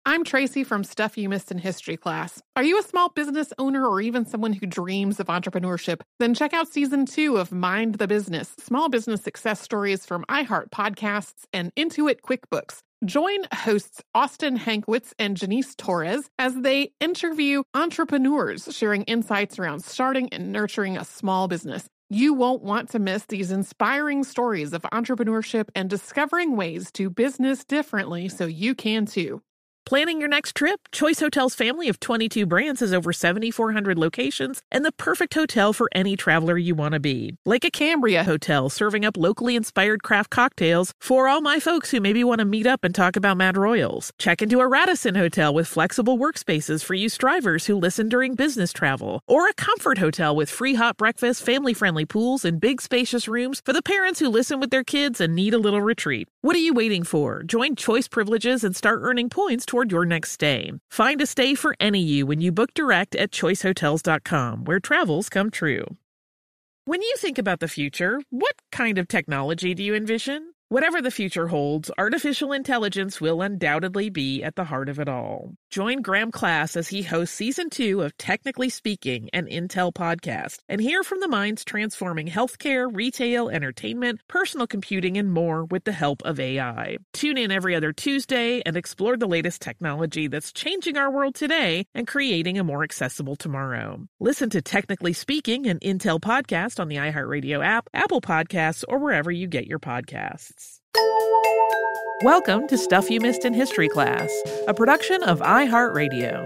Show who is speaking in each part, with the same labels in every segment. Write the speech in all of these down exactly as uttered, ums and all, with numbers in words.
Speaker 1: I'm Tracy from Stuff You Missed in History class. Are you a small business owner or even someone who dreams of entrepreneurship? Then check out season two of Mind the Business, small business success stories from iHeart Podcasts and Intuit QuickBooks. Join hosts Austin Hankwitz and Janice Torres as they interview entrepreneurs sharing insights around starting and nurturing a small business. You won't want to miss these inspiring stories of entrepreneurship and discovering ways to business differently so you can too.
Speaker 2: Planning your next trip? Choice Hotels' family of twenty-two brands has over seven thousand four hundred locations and the perfect hotel for any traveler you want to be. Like a Cambria Hotel, serving up locally inspired craft cocktails for all my folks who maybe want to meet up and talk about Mad Royals. Check into a Radisson Hotel with flexible workspaces for you strivers who listen during business travel. Or a Comfort Hotel with free hot breakfast, family-friendly pools, and big spacious rooms for the parents who listen with their kids and need a little retreat. What are you waiting for? Join Choice Privileges and start earning points toward your next stay. Find a stay for any you when you book direct at choice hotels dot com, where travels come true. When you think about the future, what kind of technology do you envision? Whatever the future holds, artificial intelligence will undoubtedly be at the heart of it all. Join Graham Class as he hosts season two of Technically Speaking, an Intel podcast, and hear from the minds transforming healthcare, retail, entertainment, personal computing, and more with the help of A I. Tune in every other Tuesday and explore the latest technology that's changing our world today and creating a more accessible tomorrow. Listen to Technically Speaking, an Intel podcast on the iHeartRadio app, Apple Podcasts, or wherever you get your podcasts. Welcome to Stuff You Missed in History Class, a production of iHeartRadio.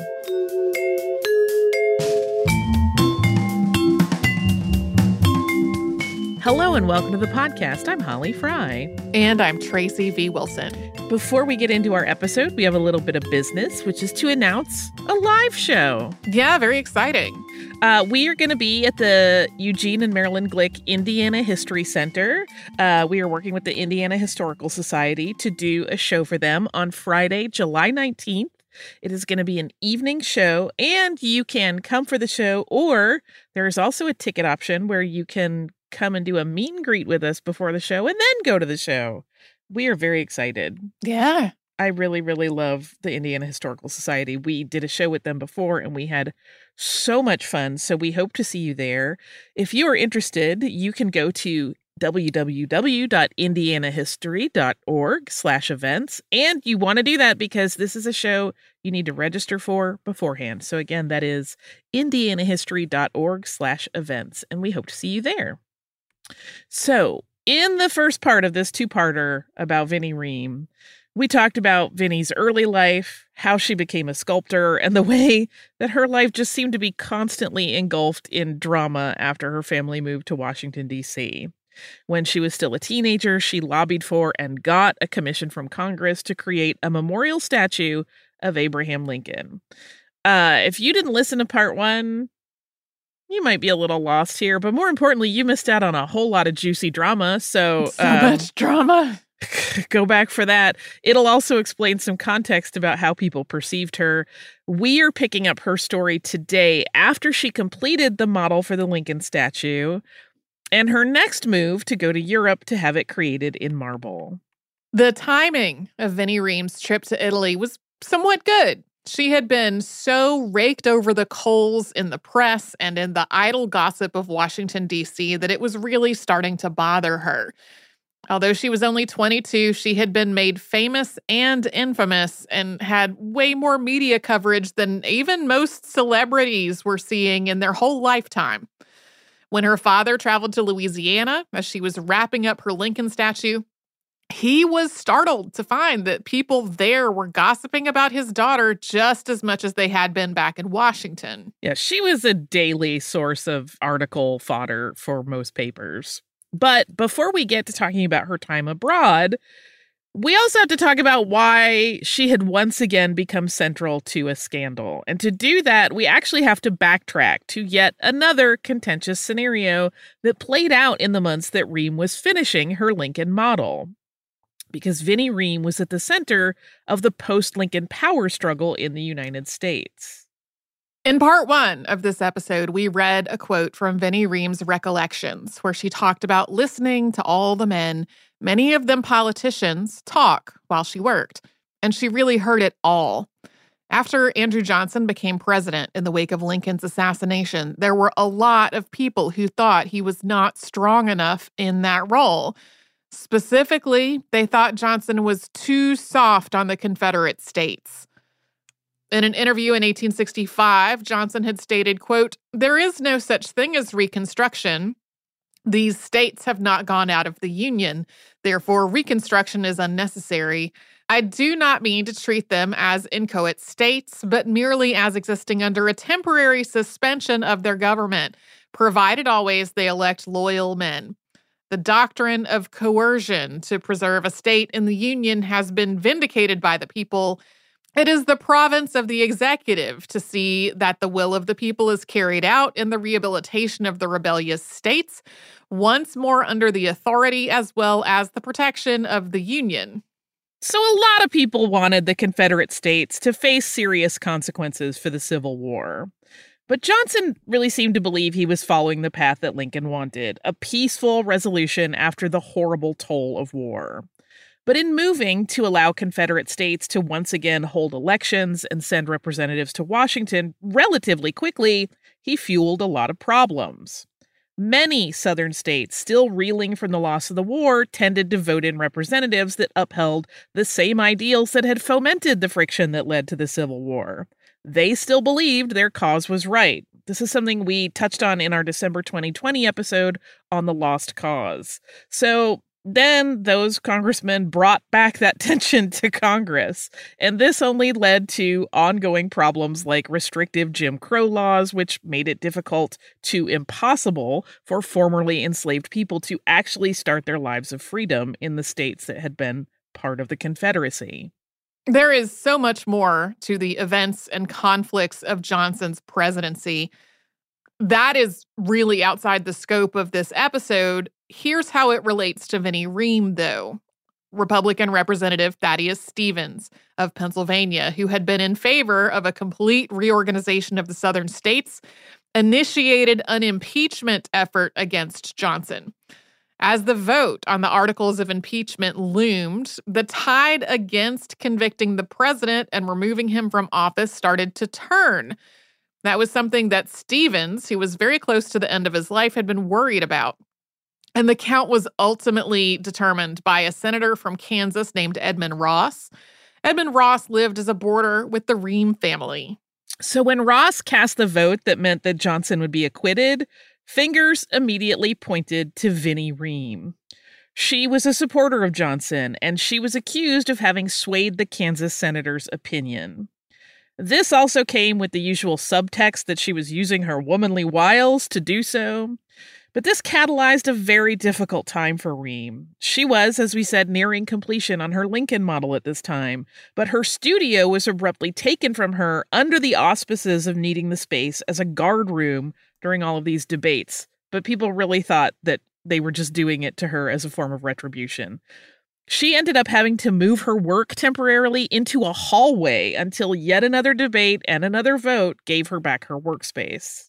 Speaker 2: Hello and welcome to the podcast. I'm Holly Fry.
Speaker 1: And I'm Tracy V. Wilson.
Speaker 2: Before we get into our episode, we have a little bit of business, which is to announce a live show.
Speaker 1: Yeah, very exciting.
Speaker 2: Uh, we are going to be at the Eugene and Marilyn Glick Indiana History Center. Uh, we are working with the Indiana Historical Society to do a show for them on Friday, July nineteenth. It is going to be an evening show, and you can come for the show, or there is also a ticket option where you can come and do a meet and greet with us before the show and then go to the show. We are very excited.
Speaker 1: Yeah.
Speaker 2: I really, really love the Indiana Historical Society. We did a show with them before, and we had so much fun. So we hope to see you there. If you are interested, you can go to www.indianahistory.org slash events. And you want to do that because this is a show you need to register for beforehand. So again, that is indianahistory.org slash events. And we hope to see you there. So in the first part of this two-parter about Vinnie Ream, we talked about Vinnie's early life, how she became a sculptor, and the way that her life just seemed to be constantly engulfed in drama after her family moved to Washington, D C. When she was still a teenager, she lobbied for and got a commission from Congress to create a memorial statue of Abraham Lincoln. Uh, if you didn't listen to part one, you might be a little lost here, but more importantly, you missed out on a whole lot of juicy drama. So,
Speaker 1: so
Speaker 2: um,
Speaker 1: much drama.
Speaker 2: Go back for that. It'll also explain some context about how people perceived her. We are picking up her story today after she completed the model for the Lincoln statue and her next move to go to Europe to have it created in marble.
Speaker 1: The timing of Vinnie Ream's trip to Italy was somewhat good. She had been so raked over the coals in the press and in the idle gossip of Washington, D C that it was really starting to bother her. Although she was only twenty-two, she had been made famous and infamous and had way more media coverage than even most celebrities were seeing in their whole lifetime. When her father traveled to Louisiana as she was wrapping up her Lincoln statue, he was startled to find that people there were gossiping about his daughter just as much as they had been back in Washington.
Speaker 2: Yeah, she was a daily source of article fodder for most papers. But before we get to talking about her time abroad, we also have to talk about why she had once again become central to a scandal. And to do that, we actually have to backtrack to yet another contentious scenario that played out in the months that Ream was finishing her Lincoln model. Because Vinnie Ream was at the center of the post-Lincoln power struggle in the United States.
Speaker 1: In part one of this episode, we read a quote from Vinnie Ream's recollections, where she talked about listening to all the men, many of them politicians, talk while she worked. And she really heard it all. After Andrew Johnson became president in the wake of Lincoln's assassination, there were a lot of people who thought he was not strong enough in that role. Specifically, they thought Johnson was too soft on the Confederate states. In an interview in eighteen sixty-five, Johnson had stated, quote, "There is no such thing as Reconstruction. These states have not gone out of the Union. Therefore, Reconstruction is unnecessary. I do not mean to treat them as inchoate states, but merely as existing under a temporary suspension of their government, provided always they elect loyal men. The doctrine of coercion to preserve a state in the Union has been vindicated by the people. It is the province of the executive to see that the will of the people is carried out in the rehabilitation of the rebellious states, once more under the authority as well as the protection of the Union."
Speaker 2: So a lot of people wanted the Confederate states to face serious consequences for the Civil War. But Johnson really seemed to believe he was following the path that Lincoln wanted, a peaceful resolution after the horrible toll of war. But in moving to allow Confederate states to once again hold elections and send representatives to Washington relatively quickly, he fueled a lot of problems. Many Southern states, still reeling from the loss of the war, tended to vote in representatives that upheld the same ideals that had fomented the friction that led to the Civil War. They still believed their cause was right. This is something we touched on in our December twenty twenty episode on the Lost Cause. So then those congressmen brought back that tension to Congress, and this only led to ongoing problems like restrictive Jim Crow laws, which made it difficult to impossible for formerly enslaved people to actually start their lives of freedom in the states that had been part of the Confederacy.
Speaker 1: There is so much more to the events and conflicts of Johnson's presidency. That is really outside the scope of this episode. Here's how it relates to Vinnie Ream, though. Republican Representative Thaddeus Stevens of Pennsylvania, who had been in favor of a complete reorganization of the Southern states, initiated an impeachment effort against Johnson. As the vote on the articles of impeachment loomed, the tide against convicting the president and removing him from office started to turn. That was something that Stevens, who was very close to the end of his life, had been worried about. And the count was ultimately determined by a senator from Kansas named Edmund Ross. Edmund Ross lived as a boarder with the Ream family.
Speaker 2: So when Ross cast the vote that meant that Johnson would be acquitted, fingers immediately pointed to Vinnie Ream. She was a supporter of Johnson, and she was accused of having swayed the Kansas senator's opinion. This also came with the usual subtext that she was using her womanly wiles to do so. But this catalyzed a very difficult time for Ream. She was, as we said, nearing completion on her Lincoln model at this time, but her studio was abruptly taken from her under the auspices of needing the space as a guard room during all of these debates. But people really thought that they were just doing it to her as a form of retribution. She ended up having to move her work temporarily into a hallway until yet another debate and another vote gave her back her workspace.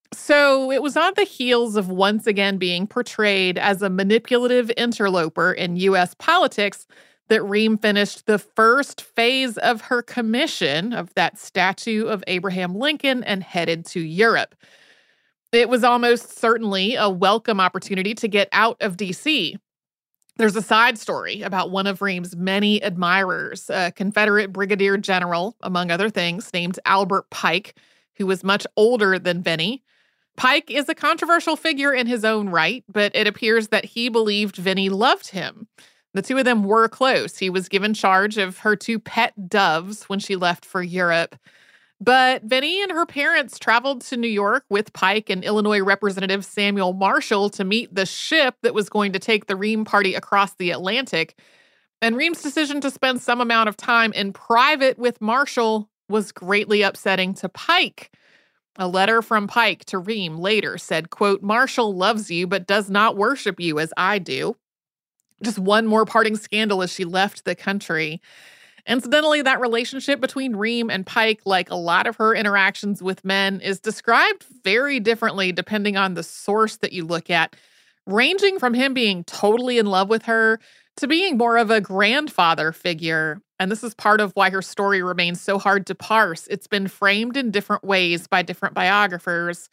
Speaker 1: So it was on the heels of once again being portrayed as a manipulative interloper in U S politics that Ream finished the first phase of her commission of that statue of Abraham Lincoln and headed to Europe. It was almost certainly a welcome opportunity to get out of D C. There's a side story about one of Ream's many admirers, a Confederate brigadier general, among other things, named Albert Pike, who was much older than Vinnie. Pike is a controversial figure in his own right, but it appears that he believed Vinnie loved him. The two of them were close. He was given charge of her two pet doves when she left for Europe. But Vinnie and her parents traveled to New York with Pike and Illinois Representative Samuel Marshall to meet the ship that was going to take the Ream party across the Atlantic. And Ream's decision to spend some amount of time in private with Marshall was greatly upsetting to Pike. A letter from Pike to Ream later said, quote, "Marshall loves you but does not worship you as I do." Just one more parting scandal as she left the country. Incidentally, that relationship between Ream and Pike, like a lot of her interactions with men, is described very differently depending on the source that you look at, ranging from him being totally in love with her to being more of a grandfather figure. And this is part of why her story remains so hard to parse. It's been framed in different ways by different biographers.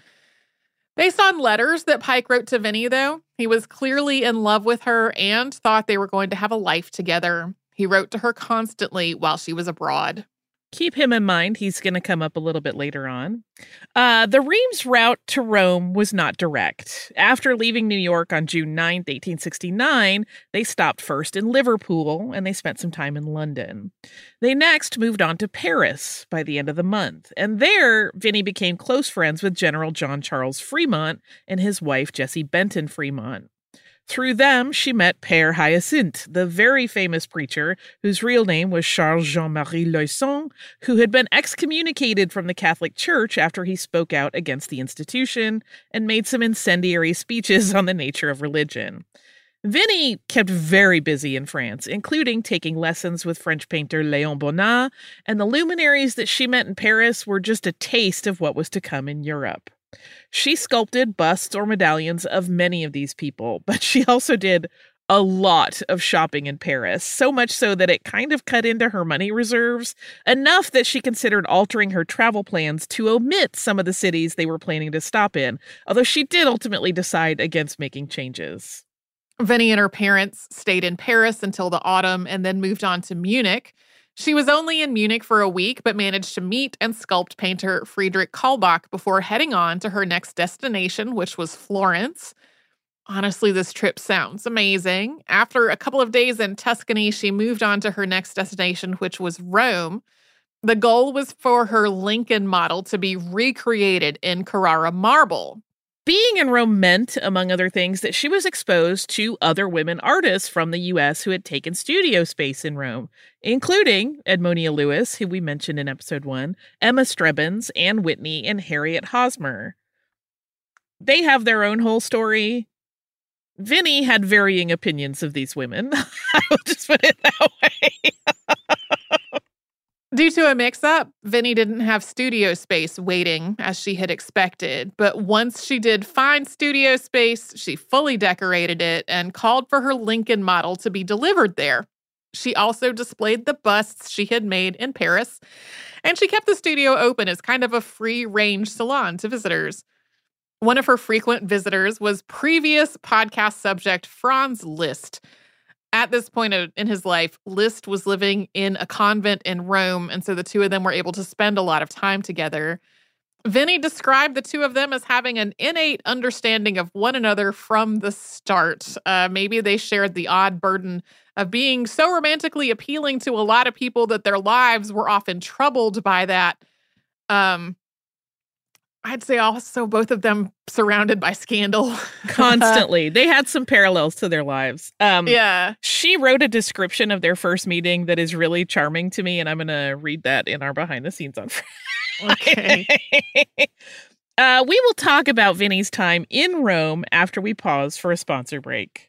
Speaker 1: Based on letters that Pike wrote to Vinnie, though, he was clearly in love with her and thought they were going to have a life together. He wrote to her constantly while she was abroad.
Speaker 2: Keep him in mind. He's going to come up a little bit later on. Uh, the Rheims route to Rome was not direct. After leaving New York on June ninth, eighteen sixty-nine, they stopped first in Liverpool, and they spent some time in London. They next moved on to Paris by the end of the month, and there, Vinnie became close friends with General John Charles Fremont and his wife, Jessie Benton Fremont. Through them, she met Père Hyacinthe, the very famous preacher whose real name was Charles Jean-Marie Loisson, who had been excommunicated from the Catholic Church after he spoke out against the institution and made some incendiary speeches on the nature of religion. Vinnie kept very busy in France, including taking lessons with French painter Léon Bonnat, and the luminaries that she met in Paris were just a taste of what was to come in Europe. She sculpted busts or medallions of many of these people, but she also did a lot of shopping in Paris, so much so that it kind of cut into her money reserves, enough that she considered altering her travel plans to omit some of the cities they were planning to stop in, although she did ultimately decide against making changes.
Speaker 1: Vinnie and her parents stayed in Paris until the autumn and then moved on to Munich. She was only in Munich for a week, but managed to meet and sculpt painter Friedrich Kaulbach before heading on to her next destination, which was Florence. Honestly, this trip sounds amazing. After a couple of days in Tuscany, she moved on to her next destination, which was Rome. The goal was for her Lincoln model to be recreated in Carrara marble.
Speaker 2: Being in Rome meant, among other things, that she was exposed to other women artists from the U S who had taken studio space in Rome, including Edmonia Lewis, who we mentioned in episode one, Emma Strebbins, Anne Whitney, and Harriet Hosmer. They have their own whole story. Vinnie had varying opinions of these women. I will just put it that way.
Speaker 1: Due to a mix-up, Vinnie didn't have studio space waiting as she had expected, but once she did find studio space, she fully decorated it and called for her Lincoln model to be delivered there. She also displayed the busts she had made in Paris, and she kept the studio open as kind of a free-range salon to visitors. One of her frequent visitors was previous podcast subject Franz Liszt. At this point in his life, Liszt was living in a convent in Rome, and so the two of them were able to spend a lot of time together. Vinnie described the two of them as having an innate understanding of one another from the start. Uh, maybe they shared the odd burden of being so romantically appealing to a lot of people that their lives were often troubled by that. Um, I'd say also both of them surrounded by scandal.
Speaker 2: Constantly. They had some parallels to their lives. Um,
Speaker 1: yeah.
Speaker 2: She wrote a description of their first meeting that is really charming to me, and I'm going to read that in our behind the scenes on Friday.
Speaker 1: Okay.
Speaker 2: uh, we will talk about Vinnie's time in Rome after we pause for a sponsor break.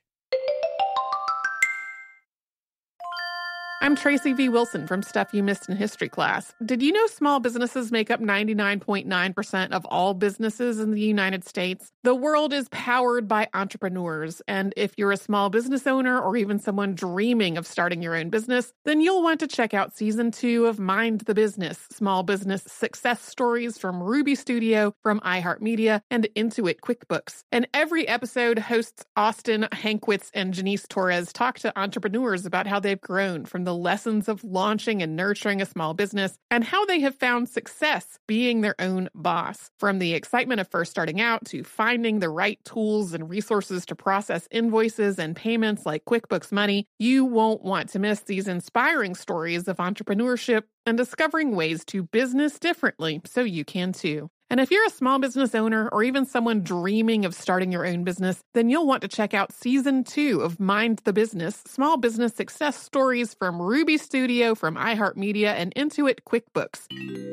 Speaker 1: I'm Tracy V. Wilson from Stuff You Missed in History Class. Did you know small businesses make up ninety-nine point nine percent of all businesses in the United States? The world is powered by entrepreneurs, and if you're a small business owner or even someone dreaming of starting your own business, then you'll want to check out Season two of Mind the Business, Small Business Success Stories from Ruby Studio, from iHeartMedia, and Intuit QuickBooks. And every episode, hosts Austin Hankwitz and Janice Torres talk to entrepreneurs about how they've grown from the the lessons of launching and nurturing a small business, and how they have found success being their own boss. From the excitement of first starting out to finding the right tools and resources to process invoices and payments like QuickBooks Money, you won't want to miss these inspiring stories of entrepreneurship and discovering ways to business differently so you can too. And if you're a small business owner or even someone dreaming of starting your own business, then you'll want to check out Season two of Mind the Business, Small Business Success Stories from Ruby Studio, from iHeartMedia, and Intuit QuickBooks.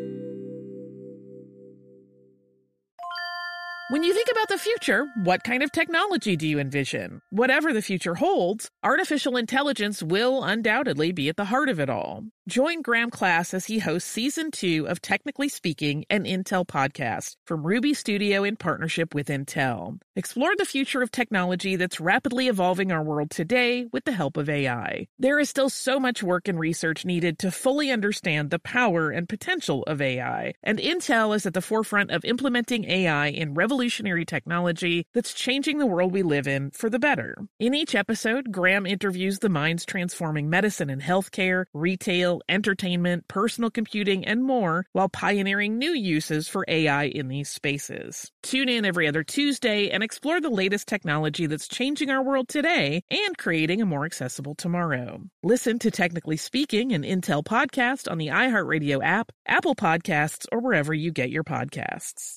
Speaker 2: When you think about the future, what kind of technology do you envision? Whatever the future holds, artificial intelligence will undoubtedly be at the heart of it all. Join Graham Class as he hosts season two of Technically Speaking, an Intel podcast from Ruby Studio in partnership with Intel. Explore the future of technology that's rapidly evolving our world today with the help of A I. There is still so much work and research needed to fully understand the power and potential of A I, and Intel is at the forefront of implementing A I in revolutionary technology that's changing the world we live in for the better. In each episode, Graham interviews the minds transforming medicine and healthcare, retail, entertainment, personal computing, and more, while pioneering new uses for A I in these spaces. Tune in every other Tuesday and explore the latest technology that's changing our world today and creating a more accessible tomorrow. Listen to Technically Speaking, an Intel podcast on the iHeartRadio app, Apple Podcasts, or wherever you get your podcasts.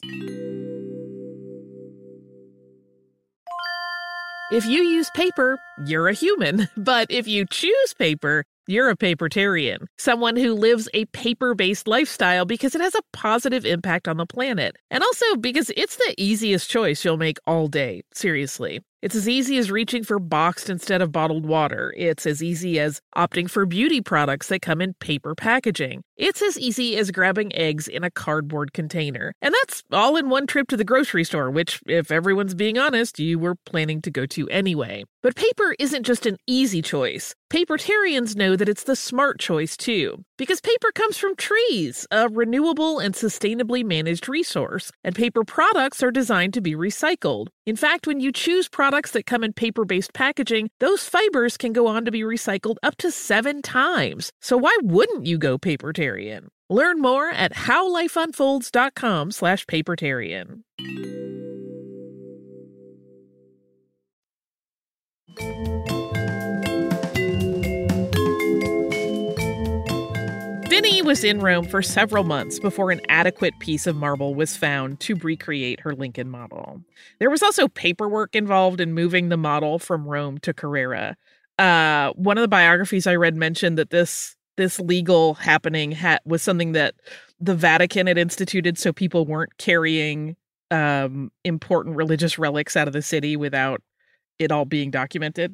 Speaker 2: If you use paper, you're a human. But if you choose paper, you're a papertarian, someone who lives a paper-based lifestyle because it has a positive impact on the planet. And also because it's the easiest choice you'll make all day, seriously. It's as easy as reaching for boxed instead of bottled water. It's as easy as opting for beauty products that come in paper packaging. It's as easy as grabbing eggs in a cardboard container. And that's all in one trip to the grocery store, which, if everyone's being honest, you were planning to go to anyway. But paper isn't just an easy choice. Papertarians know that it's the smart choice, too. Because paper comes from trees, a renewable and sustainably managed resource, and paper products are designed to be recycled. In fact, when you choose products that come in paper-based packaging, those fibers can go on to be recycled up to seven times. So why wouldn't you go papertarian? Learn more at howlifeunfolds.com slash papertarian. Vinnie was in Rome for several months before an adequate piece of marble was found to recreate her Lincoln model. There was also paperwork involved in moving the model from Rome to Carrara. Uh, one of the biographies I read mentioned that this this legal happening ha- was something that the Vatican had instituted so people weren't carrying um, important religious relics out of the city without it all being documented.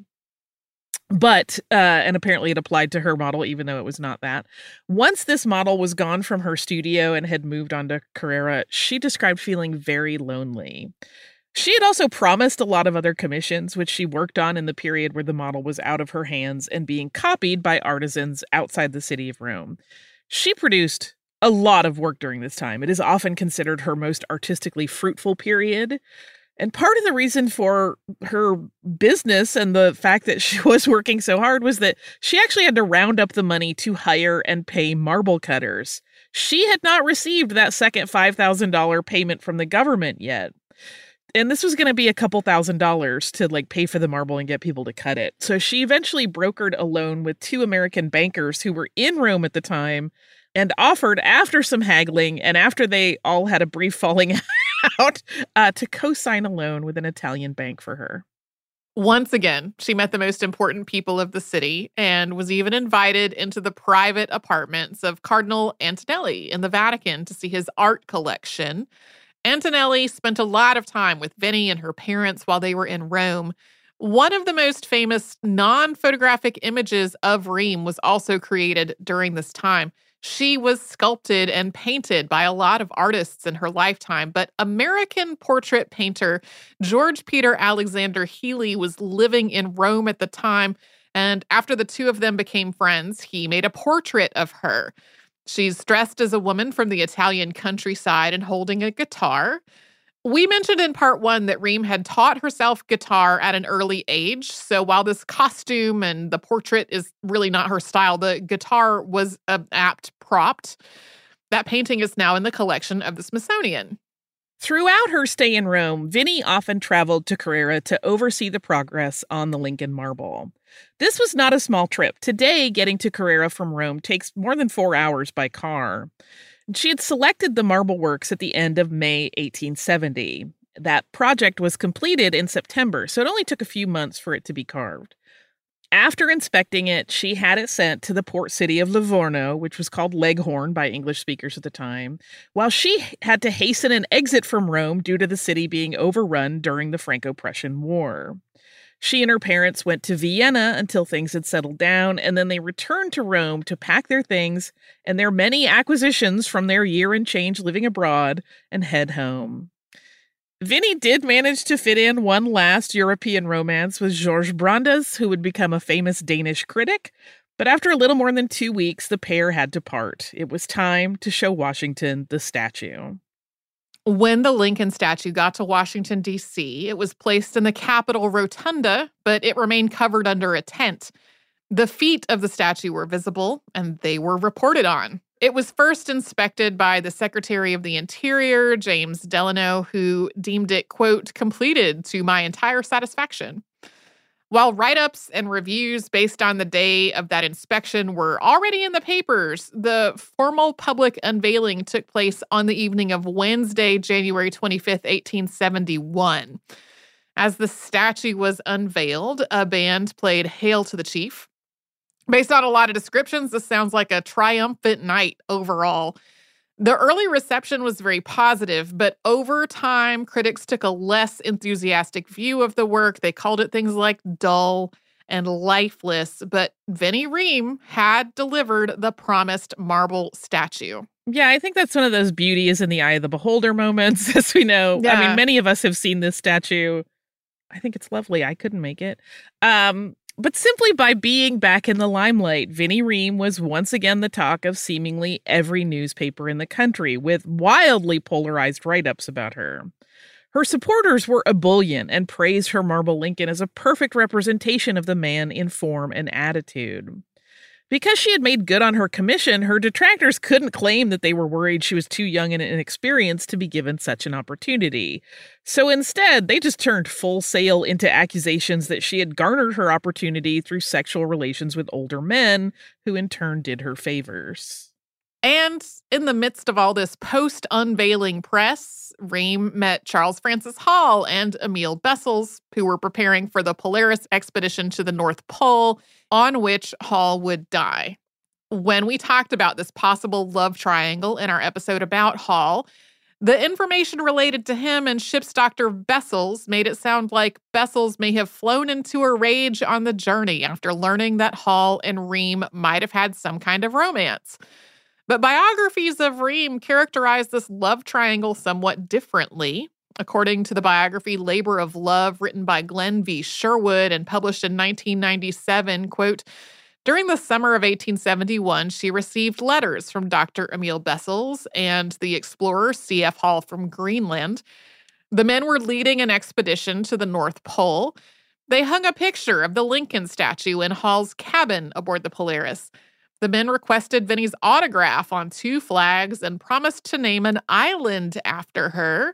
Speaker 2: But, uh, and apparently it applied to her model, even though it was not that. Once this model was gone from her studio and had moved on to Carrara, she described feeling very lonely. She had also promised a lot of other commissions, which she worked on in the period where the model was out of her hands and being copied by artisans outside the city of Rome. She produced a lot of work during this time. It is often considered her most artistically fruitful period. And part of the reason for her business and the fact that she was working so hard was that she actually had to round up the money to hire and pay marble cutters. She had not received that second five thousand dollars payment from the government yet. And this was going to be a couple thousand dollars to like pay for the marble and get people to cut it. So she eventually brokered a loan with two American bankers who were in Rome at the time and offered, after some haggling and after they all had a brief falling out, out uh, to co-sign a loan with an Italian bank for her.
Speaker 1: Once again, she met the most important people of the city and was even invited into the private apartments of Cardinal Antonelli in the Vatican to see his art collection. Antonelli spent a lot of time with Vinnie and her parents while they were in Rome. One of the most famous non-photographic images of Rheims was also created during this time. She was sculpted and painted by a lot of artists in her lifetime, but American portrait painter George Peter Alexander Healy was living in Rome at the time, and after the two of them became friends, he made a portrait of her. She's dressed as a woman from the Italian countryside and holding a guitar. We mentioned in part one that Rheims had taught herself guitar at an early age. So while this costume and the portrait is really not her style, the guitar was an apt prop. That painting is now in the collection of the Smithsonian.
Speaker 2: Throughout her stay in Rome, Vinnie often traveled to Carrara to oversee the progress on the Lincoln marble. This was not a small trip. Today, getting to Carrara from Rome takes more than four hours by car. She had selected the marble works at the end of May eighteen seventy. That project was completed in September, so it only took a few months for it to be carved. After inspecting it, she had it sent to the port city of Livorno, which was called Leghorn by English speakers at the time, while she had to hasten an exit from Rome due to the city being overrun during the Franco-Prussian War. She and her parents went to Vienna until things had settled down, and then they returned to Rome to pack their things and their many acquisitions from their year and change living abroad and head home. Vinnie did manage to fit in one last European romance with Georges Brandes, who would become a famous Danish critic. But after a little more than two weeks, the pair had to part. It was time to show Washington the statue.
Speaker 1: When the Lincoln statue got to Washington, D C, it was placed in the Capitol Rotunda, but it remained covered under a tent. The feet of the statue were visible, and they were reported on. It was first inspected by the Secretary of the Interior, James Delano, who deemed it, quote, completed to my entire satisfaction. While write-ups and reviews based on the day of that inspection were already in the papers, the formal public unveiling took place on the evening of Wednesday, January twenty-fifth, eighteen seventy-one. As the statue was unveiled, a band played Hail to the Chief. Based on a lot of descriptions, this sounds like a triumphant night overall. The early reception was very positive, but over time, critics took a less enthusiastic view of the work. They called it things like dull and lifeless, but Vinnie Ream had delivered the promised marble statue.
Speaker 2: Yeah, I think that's one of those beauty is in the eye of the beholder moments, as we know. Yeah. I mean, many of us have seen this statue. I think it's lovely. I couldn't make it. Um, But simply by being back in the limelight, Vinnie Ream was once again the talk of seemingly every newspaper in the country, with wildly polarized write-ups about her. Her supporters were ebullient and praised her marble Lincoln as a perfect representation of the man in form and attitude. Because she had made good on her commission, her detractors couldn't claim that they were worried she was too young and inexperienced to be given such an opportunity. So instead, they just turned full sail into accusations that she had garnered her opportunity through sexual relations with older men, who in turn did her favors.
Speaker 1: And in the midst of all this post-unveiling press, Ream met Charles Francis Hall and Emil Bessels, who were preparing for the Polaris expedition to the North Pole, on which Hall would die. When we talked about this possible love triangle in our episode about Hall, the information related to him and ship's Doctor Bessels made it sound like Bessels may have flown into a rage on the journey after learning that Hall and Ream might have had some kind of romance. But biographies of Ream characterize this love triangle somewhat differently. According to the biography Labor of Love, written by Glenn V. Sherwood and published in nineteen ninety-seven, quote, during the summer of eighteen seventy-one, she received letters from Doctor Emil Bessels and the explorer C F Hall from Greenland. The men were leading an expedition to the North Pole. They hung a picture of the Lincoln statue in Hall's cabin aboard the Polaris. The men requested Vinnie's autograph on two flags and promised to name an island after her.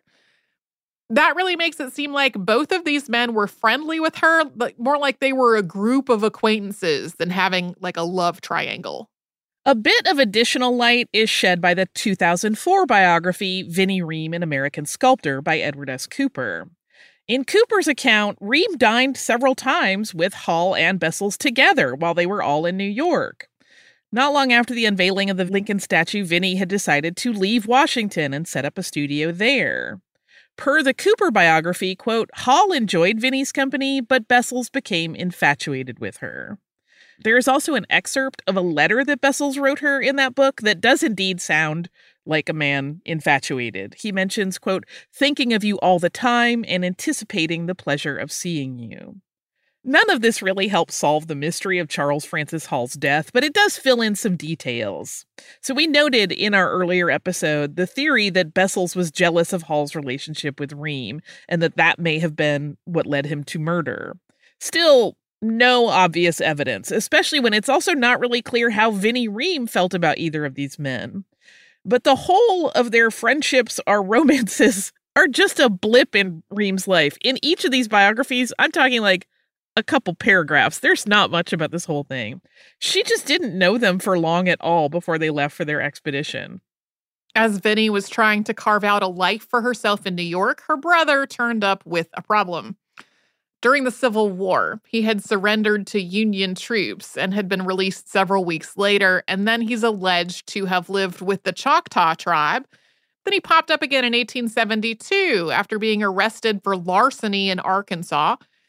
Speaker 1: That really makes it seem like both of these men were friendly with her, but more like they were a group of acquaintances than having like a love triangle.
Speaker 2: A bit of additional light is shed by the two thousand four biography Vinnie Ream, an American Sculptor by Edward S. Cooper. In Cooper's account, Ream dined several times with Hall and Bessels together while they were all in New York. Not long after the unveiling of the Lincoln statue, Vinnie had decided to leave Washington and set up a studio there. Per the Cooper biography, quote, Hall enjoyed Vinnie's company, but Bessels became infatuated with her. There is also an excerpt of a letter that Bessels wrote her in that book that does indeed sound like a man infatuated. He mentions, quote, thinking of you all the time and anticipating the pleasure of seeing you. None of this really helps solve the mystery of Charles Francis Hall's death, but it does fill in some details. So we noted in our earlier episode the theory that Bessels was jealous of Hall's relationship with Ream, and that that may have been what led him to murder. Still, no obvious evidence, especially when it's also not really clear how Vinnie Ream felt about either of these men. But the whole of their friendships or romances are just a blip in Ream's life. In each of these biographies, I'm talking like a couple paragraphs. There's not much about this whole thing. She just didn't know them for long at all before they left for their expedition.
Speaker 1: As Vinnie was trying to carve out a life for herself in New York, her brother turned up with a problem. During the Civil War, he had surrendered to Union troops and had been released several weeks later, and then he's alleged to have lived with the Choctaw tribe. Then he popped up again in eighteen seventy-two after being arrested for larceny in Arkansas.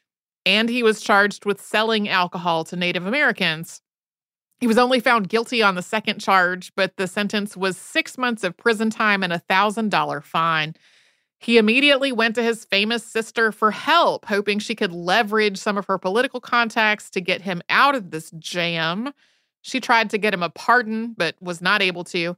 Speaker 1: and he was charged with selling alcohol to Native Americans. He was only found guilty on the second charge, but the sentence was six months of prison time and a one thousand dollars fine. He immediately went to his famous sister for help, hoping she could leverage some of her political contacts to get him out of this jam. She tried to get him a pardon, but was not able to.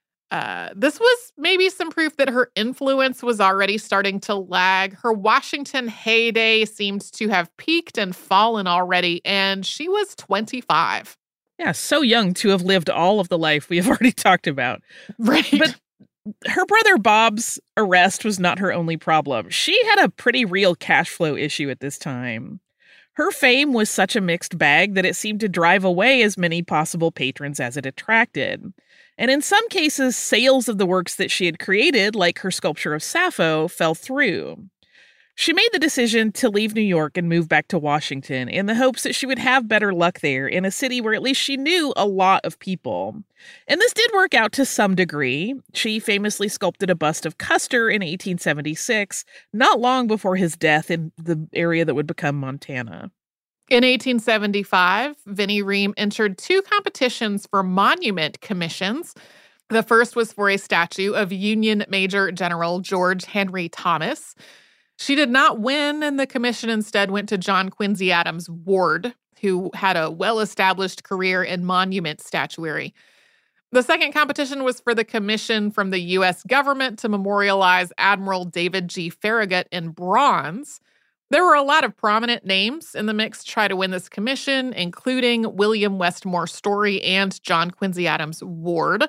Speaker 1: Uh, this was maybe some proof that her influence was already starting to lag. Her Washington heyday seemed to have peaked and fallen already, and she was twenty-five.
Speaker 2: Yeah, so young to have lived all of the life we have already talked about.
Speaker 1: Right.
Speaker 2: But her brother Bob's arrest was not her only problem. She had a pretty real cash flow issue at this time. Her fame was such a mixed bag that it seemed to drive away as many possible patrons as it attracted. And in some cases, sales of the works that she had created, like her sculpture of Sappho, fell through. She made the decision to leave New York and move back to Washington in the hopes that she would have better luck there in a city where at least she knew a lot of people. And this did work out to some degree. She famously sculpted a bust of Custer in eighteen seventy-six, not long before his death in the area that would become Montana.
Speaker 1: In eighteen seventy-five, Vinnie Ream entered two competitions for monument commissions. The first was for a statue of Union Major General George Henry Thomas. She did not win, and the commission instead went to John Quincy Adams Ward, who had a well-established career in monument statuary. The second competition was for the commission from the U S government to memorialize Admiral David G. Farragut in bronze. There were a lot of prominent names in the mix to try to win this commission, including William Westmore Story and John Quincy Adams Ward.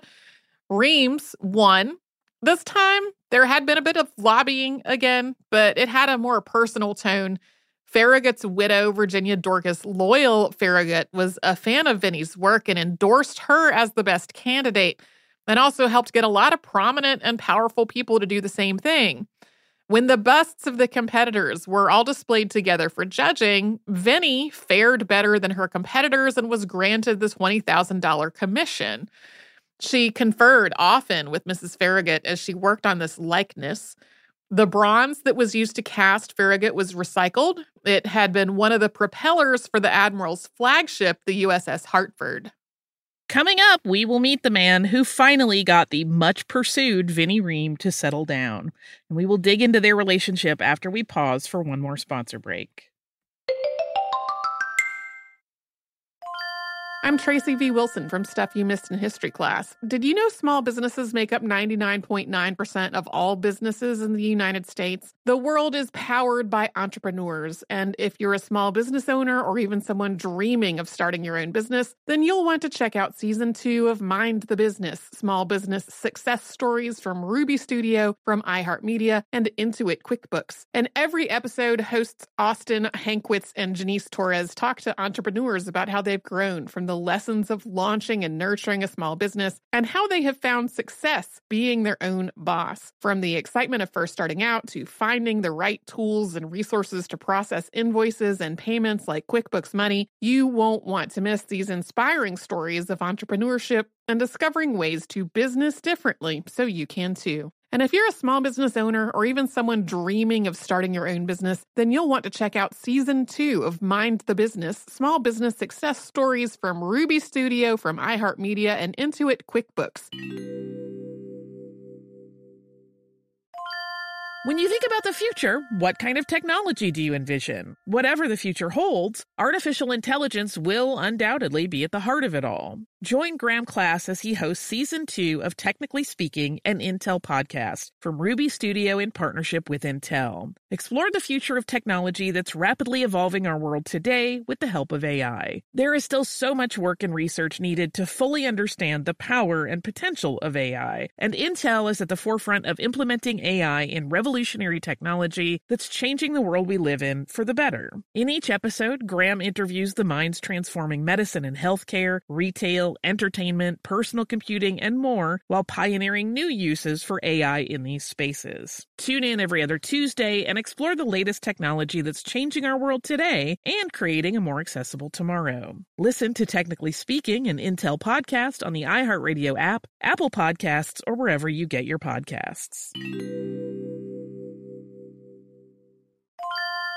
Speaker 1: Reams won. This time, there had been a bit of lobbying again, but it had a more personal tone. Farragut's widow, Virginia Dorcas Loyal Farragut, was a fan of Vinnie's work and endorsed her as the best candidate, and also helped get a lot of prominent and powerful people to do the same thing. When the busts of the competitors were all displayed together for judging, Vinnie fared better than her competitors and was granted the twenty thousand dollars commission. She conferred often with Missus Farragut as she worked on this likeness. The bronze that was used to cast Farragut was recycled. It had been one of the propellers for the Admiral's flagship, the U S S Hartford.
Speaker 2: Coming up, we will meet the man who finally got the much-pursued Vinnie Ream to settle down. And we will dig into their relationship after we pause for one more sponsor break.
Speaker 1: I'm Tracy V. Wilson from Stuff You Missed in History Class. Did you know small businesses make up ninety-nine point nine percent of all businesses in the United States? The world is powered by entrepreneurs, and if you're a small business owner or even someone dreaming of starting your own business, then you'll want to check out Season two of Mind the Business, Small Business Success Stories from Ruby Studio, from iHeartMedia, and Intuit QuickBooks. And every episode, hosts Austin Hankwitz and Janice Torres talk to entrepreneurs about how they've grown from the The lessons of launching and nurturing a small business, and how they have found success being their own boss. From the excitement of first starting out to finding the right tools and resources to process invoices and payments like QuickBooks Money, you won't want to miss these inspiring stories of entrepreneurship and discovering ways to business differently so you can too. And if you're a small business owner or even someone dreaming of starting your own business, then you'll want to check out Season two of Mind the Business, Small Business Success Stories from Ruby Studio, from iHeartMedia, and Intuit QuickBooks.
Speaker 2: When you think about the future, what kind of technology do you envision? Whatever the future holds, artificial intelligence will undoubtedly be at the heart of it all. Join Graham Class as he hosts Season two of Technically Speaking, an Intel podcast from Ruby Studio in partnership with Intel. Explore the future of technology that's rapidly evolving our world today with the help of A I. There is still so much work and research needed to fully understand the power and potential of A I, and Intel is at the forefront of implementing A I in revolutionary technology that's changing the world we live in for the better. In each episode, Graham interviews the minds transforming medicine and healthcare, retail, entertainment, personal computing, and more, while pioneering new uses for A I in these spaces. Tune in every other Tuesday and explore the latest technology that's changing our world today and creating a more accessible tomorrow. Listen to Technically Speaking, an Intel podcast on the iHeartRadio app, Apple Podcasts, or wherever you get your podcasts.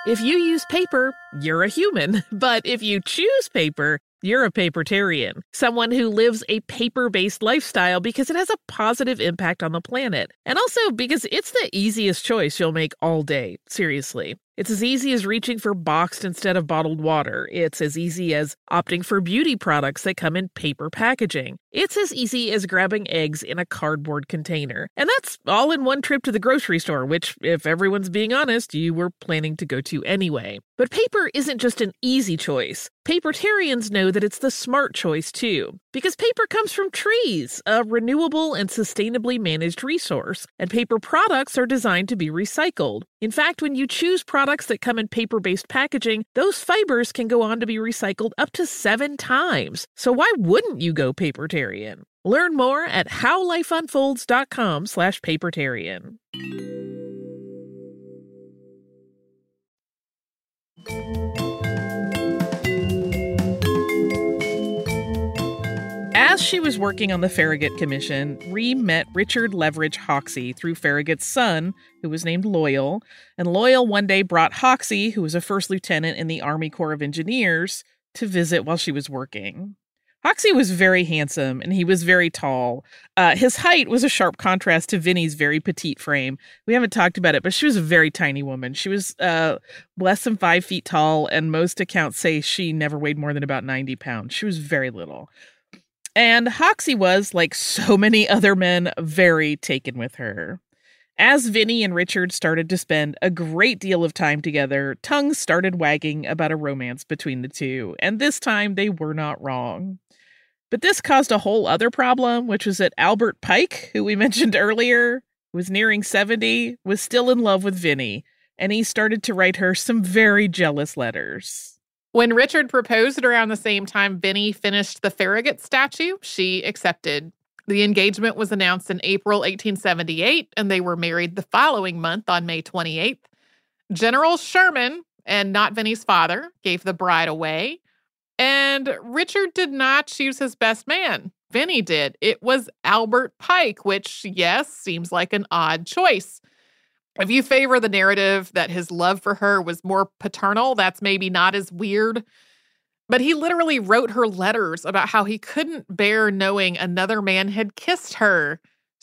Speaker 2: If you use paper, you're a human. But if you choose paper, you're a papertarian, someone who lives a paper-based lifestyle because it has a positive impact on the planet. And also because it's the easiest choice you'll make all day, seriously. It's as easy as reaching for boxed instead of bottled water. It's as easy as opting for beauty products that come in paper packaging. It's as easy as grabbing eggs in a cardboard container. And that's all in one trip to the grocery store, which, if everyone's being honest, you were planning to go to anyway. But paper isn't just an easy choice. Papertarians know that it's the smart choice, too. Because paper comes from trees, a renewable and sustainably managed resource, and paper products are designed to be recycled. In fact, when you choose products that come in paper-based packaging, those fibers can go on to be recycled up to seven times. So why wouldn't you go papertarian? Learn more at howlifeunfolds.com slash papertarian. As she was working on the Farragut Commission, Rheem met Richard Leveridge Hoxie through Farragut's son, who was named Loyal, and Loyal one day brought Hoxie, who was a first lieutenant in the Army Corps of Engineers, to visit while she was working. Hoxie was very handsome, and he was very tall. Uh, his height was a sharp contrast to Vinnie's very petite frame. We haven't talked about it, but she was a very tiny woman. She was uh, less than five feet tall, and most accounts say she never weighed more than about ninety pounds. She was very little. And Hoxie was, like so many other men, very taken with her. As Vinnie and Richard started to spend a great deal of time together, tongues started wagging about a romance between the two, and this time they were not wrong. But this caused a whole other problem, which was that Albert Pike, who we mentioned earlier, was nearing seventy, was still in love with Vinnie, and he started to write her some very jealous letters.
Speaker 1: When Richard proposed around the same time Vinnie finished the Farragut statue, she accepted. The engagement was announced in April eighteen seventy-eight, and they were married the following month on May twenty-eighth. General Sherman, and not Vinnie's father, gave the bride away. And Richard did not choose his best man. Vinnie did. It was Albert Pike, which, yes, seems like an odd choice. If you favor the narrative that his love for her was more paternal, that's maybe not as weird. But he literally wrote her letters about how he couldn't bear knowing another man had kissed her.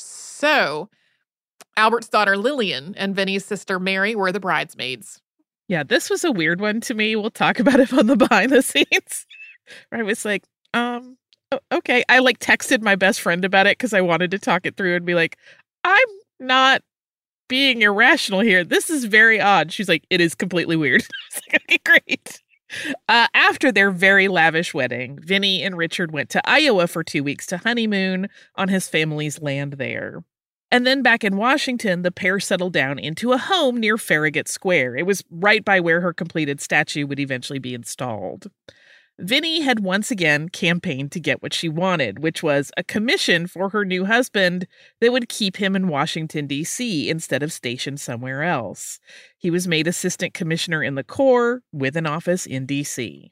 Speaker 1: So, Albert's daughter Lillian and Vinnie's sister Mary were the bridesmaids.
Speaker 2: Yeah, this was a weird one to me. We'll talk about it on the behind the scenes. I was like, um, okay. I like texted my best friend about it because I wanted to talk it through and be like, I'm not being irrational here. This is very odd. She's like, it is completely weird. I was like, okay, great. Uh, after their very lavish wedding, Vinnie and Richard went to Iowa for two weeks to honeymoon on his family's land there. And then back in Washington, the pair settled down into a home near Farragut Square. It was right by where her completed statue would eventually be installed. Vinnie had once again campaigned to get what she wanted, which was a commission for her new husband that would keep him in Washington, D C instead of stationed somewhere else. He was made assistant commissioner in the Corps with an office in D C.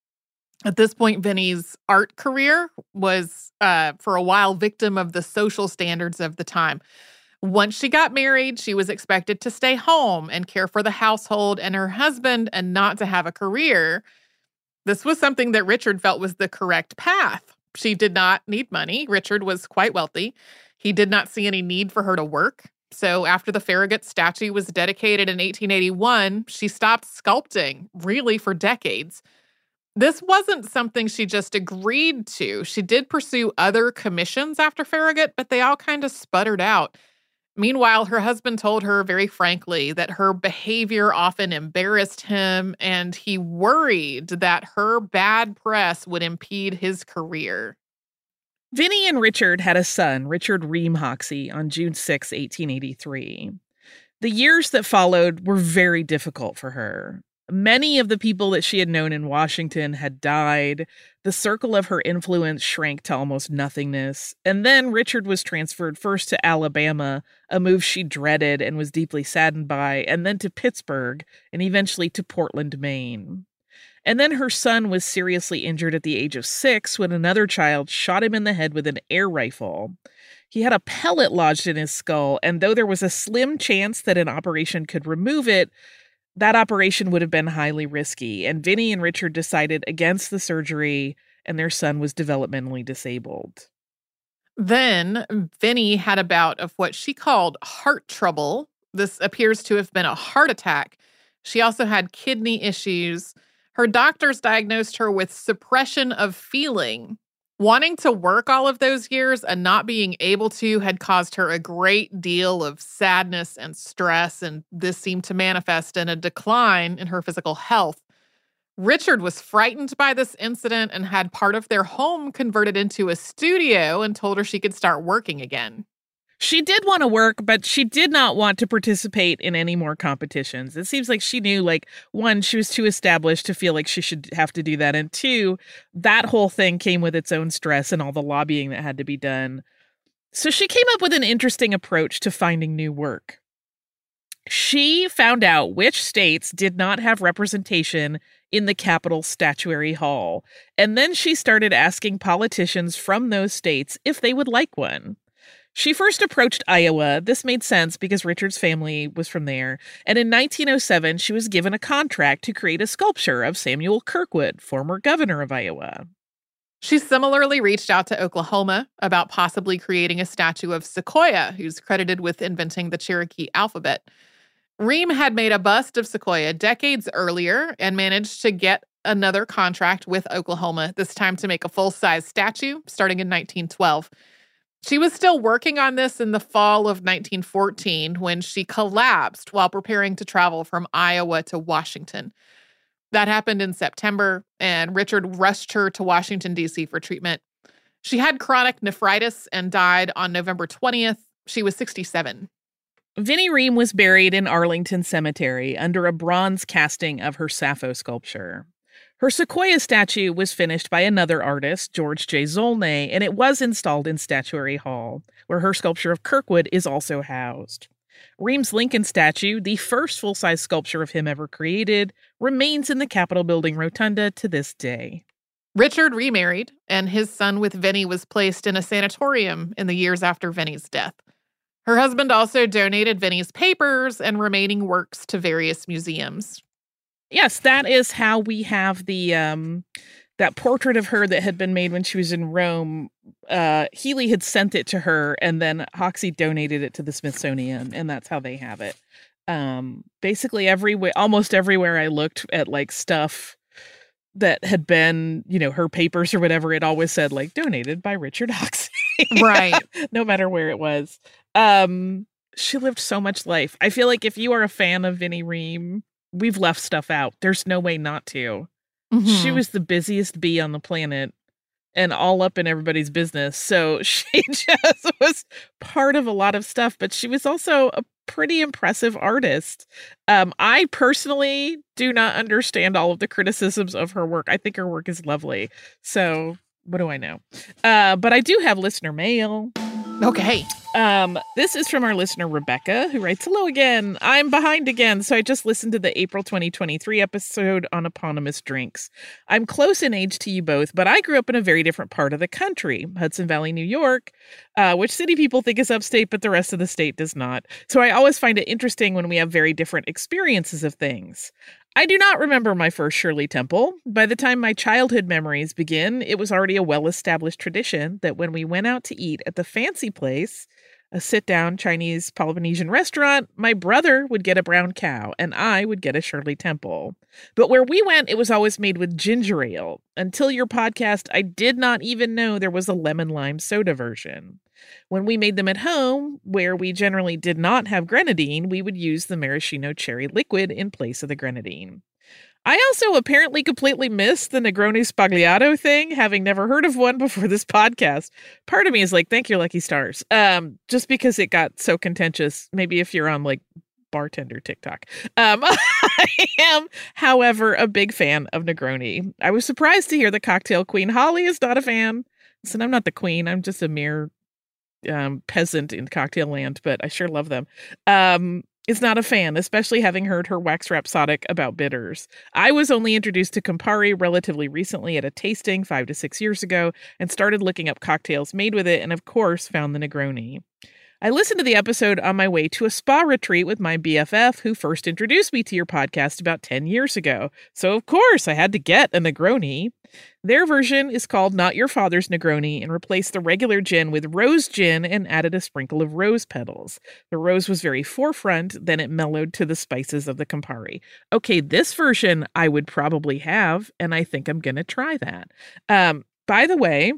Speaker 1: At this point, Vinnie's art career was, uh, for a while, victim of the social standards of the time. Once she got married, she was expected to stay home and care for the household and her husband and not to have a career. This was something that Richard felt was the correct path. She did not need money. Richard was quite wealthy. He did not see any need for her to work. So after the Farragut statue was dedicated in eighteen eighty-one, she stopped sculpting, really for decades. This wasn't something she just agreed to. She did pursue other commissions after Farragut, but they all kind of sputtered out. Meanwhile, her husband told her very frankly that her behavior often embarrassed him, and he worried that her bad press would impede his career.
Speaker 2: Vinnie and Richard had a son, Richard Rheem Hoxie, on June sixth, eighteen eighty-three. The years that followed were very difficult for her. Many of the people that she had known in Washington had died. The circle of her influence shrank to almost nothingness. And then Richard was transferred first to Alabama, a move she dreaded and was deeply saddened by, and then to Pittsburgh, and eventually to Portland, Maine. And then her son was seriously injured at the age of six when another child shot him in the head with an air rifle. He had a pellet lodged in his skull, and though there was a slim chance that an operation could remove it, that operation would have been highly risky, and Vinnie and Richard decided against the surgery, and their son was developmentally disabled.
Speaker 1: Then Vinnie had a bout of what she called heart trouble. This appears to have been a heart attack. She also had kidney issues. Her doctors diagnosed her with suppression of feeling. Wanting to work all of those years and not being able to had caused her a great deal of sadness and stress, and this seemed to manifest in a decline in her physical health. Richard was frightened by this incident and had part of their home converted into a studio and told her she could start working again.
Speaker 2: She did want to work, but she did not want to participate in any more competitions. It seems like she knew, like, one, she was too established to feel like she should have to do that. And two, that whole thing came with its own stress and all the lobbying that had to be done. So she came up with an interesting approach to finding new work. She found out which states did not have representation in the Capitol Statuary Hall. And then she started asking politicians from those states if they would like one. She first approached Iowa. This made sense because Richard's family was from there. And in nineteen oh seven, she was given a contract to create a sculpture of Samuel Kirkwood, former governor of Iowa.
Speaker 1: She similarly reached out to Oklahoma about possibly creating a statue of Sequoyah, who's credited with inventing the Cherokee alphabet. Ream had made a bust of Sequoyah decades earlier and managed to get another contract with Oklahoma, this time to make a full-size statue starting in nineteen twelve. She was still working on this in the fall of nineteen fourteen when she collapsed while preparing to travel from Iowa to Washington. That happened in September, and Richard rushed her to Washington, D C for treatment. She had chronic nephritis and died on November twentieth. She was sixty-seven.
Speaker 2: Vinnie Ream was buried in Arlington Cemetery under a bronze casting of her Sappho sculpture. Her Sequoyah statue was finished by another artist, George J. Zolnay, and it was installed in Statuary Hall, where her sculpture of Kirkwood is also housed. Ream's Lincoln statue, the first full-size sculpture of him ever created, remains in the Capitol Building Rotunda to this day.
Speaker 1: Richard remarried, and his son with Vinnie was placed in a sanatorium in the years after Vinnie's death. Her husband also donated Vinnie's papers and remaining works to various museums.
Speaker 2: Yes, that is how we have the um, that portrait of her that had been made when she was in Rome. Uh, Healy had sent it to her, and then Hoxie donated it to the Smithsonian, and that's how they have it. Um, basically, everywhere, almost everywhere I looked at like stuff that had been, you know, her papers or whatever, it always said like donated by Richard Hoxie.
Speaker 1: Right.
Speaker 2: No matter where it was. Um, she lived so much life. I feel like if you are a fan of Vinnie Ream, we've left stuff out. There's no way not to. Mm-hmm. She was the busiest bee on the planet and all up in everybody's business. So she just was part of a lot of stuff, but she was also a pretty impressive artist. Um, I personally do not understand all of the criticisms of her work. I think her work is lovely. So what do I know? Uh, but I do have listener mail.
Speaker 1: Okay.
Speaker 2: Um, this is from our listener, Rebecca, who writes, hello again. I'm behind again, so I just listened to the April twenty twenty-three episode on eponymous drinks. I'm close in age to you both, but I grew up in a very different part of the country, Hudson Valley, New York, uh, which city people think is upstate, but the rest of the state does not. So I always find it interesting when we have very different experiences of things. I do not remember my first Shirley Temple. By the time my childhood memories begin, it was already a well-established tradition that when we went out to eat at the fancy place, a sit-down Chinese Polynesian restaurant, my brother would get a brown cow and I would get a Shirley Temple. But where we went, it was always made with ginger ale. Until your podcast, I did not even know there was a lemon lime soda version. When we made them at home, where we generally did not have grenadine, we would use the maraschino cherry liquid in place of the grenadine. I also apparently completely missed the Negroni Spagliato thing, having never heard of one before this podcast. Part of me is like, thank your lucky stars. Um, just because it got so contentious, maybe if you're on like bartender TikTok. Um, I am, however, a big fan of Negroni. I was surprised to hear the cocktail queen Holly is not a fan. Listen, I'm not the queen. I'm just a mere um, peasant in cocktail land, but I sure love them. Um, is not a fan, especially having heard her wax rhapsodic about bitters. I was only introduced to Campari relatively recently at a tasting five to six years ago and started looking up cocktails made with it and, of course, found the Negroni. I listened to the episode on my way to a spa retreat with my B F F, who first introduced me to your podcast about ten years ago. So, of course, I had to get a Negroni. Their version is called Not Your Father's Negroni and replaced the regular gin with rose gin and added a sprinkle of rose petals. The rose was very forefront, then it mellowed to the spices of the Campari. Okay, this version I would probably have, and I think I'm going to try that. Um, by the way,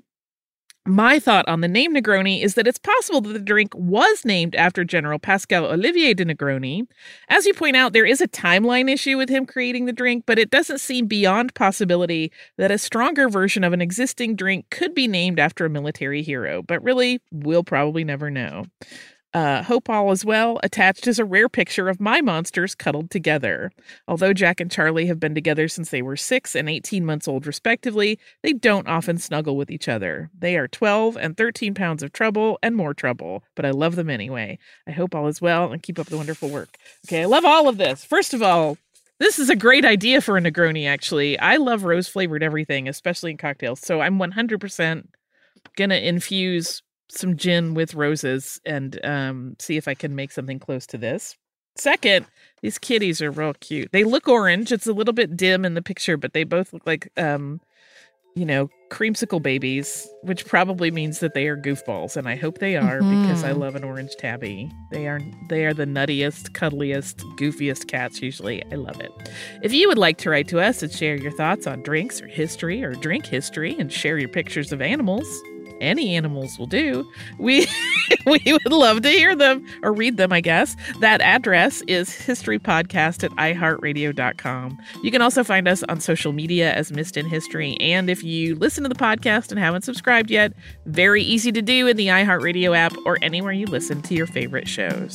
Speaker 2: my thought on the name Negroni is that it's possible that the drink was named after General Pascal Olivier de Negroni. As you point out, there is a timeline issue with him creating the drink, but it doesn't seem beyond possibility that a stronger version of an existing drink could be named after a military hero. But really, we'll probably never know. Uh, Hope all is well. Attached is a rare picture of my monsters cuddled together. Although Jack and Charlie have been together since they were six and eighteen months old, respectively, they don't often snuggle with each other. They are twelve and thirteen pounds of trouble and more trouble, but I love them anyway. I hope all is well and keep up the wonderful work. Okay, I love all of this. First of all, this is a great idea for a Negroni, actually. I love rose-flavored everything, especially in cocktails, so I'm one hundred percent gonna infuse some gin with roses and um, see if I can make something close to this. Second, these kitties are real cute. They look orange. It's a little bit dim in the picture, but they both look like, um, you know, creamsicle babies, which probably means that they are goofballs, and I hope they are mm-hmm. because I love an orange tabby. They are they are the nuttiest, cuddliest, goofiest cats usually. I love it. If you would like to write to us and share your thoughts on drinks or history or drink history and share your pictures of animals, any animals will do, we we would love to hear them or read them, I guess. That address is historypodcast at i heart radio dot com. You can also find us on social media as Missed in History. And if you listen to the podcast and haven't subscribed yet, very easy to do in the iHeartRadio app or anywhere you listen to your favorite shows.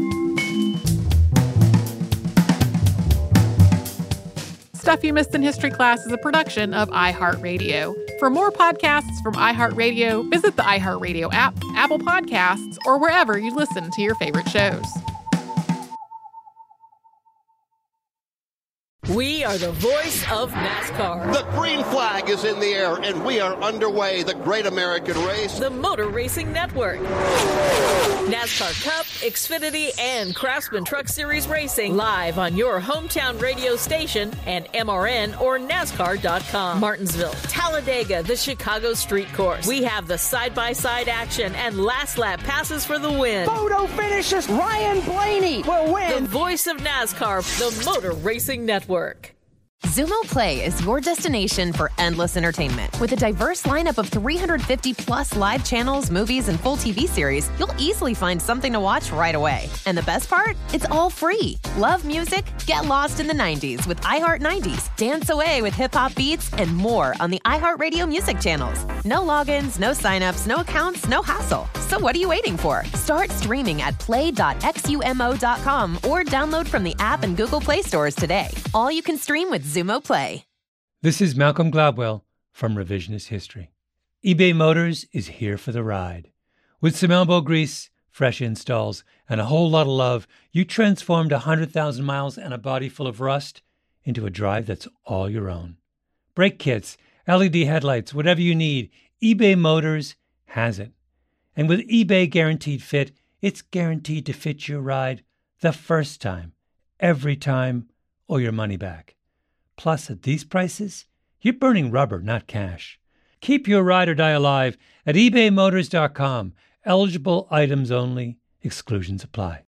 Speaker 1: Stuff You Missed in History Class is a production of iHeartRadio. For more podcasts from iHeartRadio, visit the iHeartRadio app, Apple Podcasts, or wherever you listen to your favorite shows.
Speaker 3: We are the voice of NASCAR.
Speaker 4: The green flag is in the air, and we are underway. The great American race.
Speaker 3: The Motor Racing Network. NASCAR Cup, Xfinity, and Craftsman Truck Series Racing live on your hometown radio station and M R N or NASCAR dot com. Martinsville, Talladega, the Chicago Street Course. We have the side-by-side action and last lap passes for the win.
Speaker 5: Photo finishes. Ryan Blaney will win.
Speaker 3: The voice of NASCAR, the Motor Racing Network.
Speaker 6: Xumo Play is your destination for endless entertainment. With a diverse lineup of three hundred fifty plus live channels, movies, and full T V series, you'll easily find something to watch right away. And the best part? It's all free. Love music? Get lost in the nineties with iHeart nineties. Dance away with hip-hop beats and more on the iHeartRadio music channels. No logins, no signups, no accounts, no hassle. So what are you waiting for? Start streaming at play dot x u m o dot com or download from the app and Google Play stores today. All you can stream with Xumo Play.
Speaker 7: This is Malcolm Gladwell from Revisionist History. eBay Motors is here for the ride. With some elbow grease, fresh installs, and a whole lot of love, you transformed one hundred thousand miles and a body full of rust into a drive that's all your own. Brake kits, L E D headlights, whatever you need, eBay Motors has it. And with eBay Guaranteed Fit, it's guaranteed to fit your ride the first time, every time, or your money back. Plus, at these prices, you're burning rubber, not cash. Keep your ride or die alive at ebay motors dot com. Eligible items only. Exclusions apply.